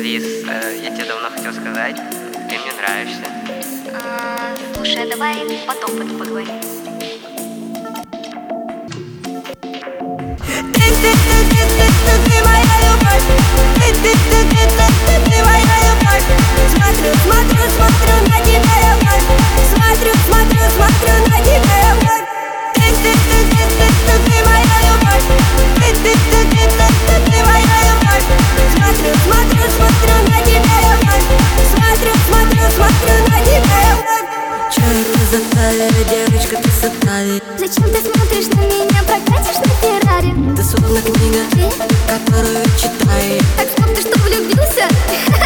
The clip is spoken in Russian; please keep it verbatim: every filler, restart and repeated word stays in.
Лиз, э, я тебе давно хотел сказать, ты мне нравишься. А, слушай, а давай потом это поговорим. Ты, ты, ты, ты, ты, ты, ты моя любовь. Ты, ты, ты, ты, ты, ты, ты моя любовь. Смотрю, смотрю, смотрю на тебя я вновь. Смотрю, смотрю, смотрю на тебя я вновь. Ты, ты, ты, ты, ты, ты, ты моя любовь. Ты, ты, ты, ты, ты, ты, ты моя любовь. Смотрю, смотрю, смотрю на тебя я вновь. Смотрю, смотрю, смотрю на тебя я вновь. Чё это за талия, девочка, ты с Италии? Зачем ты смотришь на меня, прокатишь на Феррари? Ты словно книга, Ты? которую читаю. Так стоп, ты что, влюбился?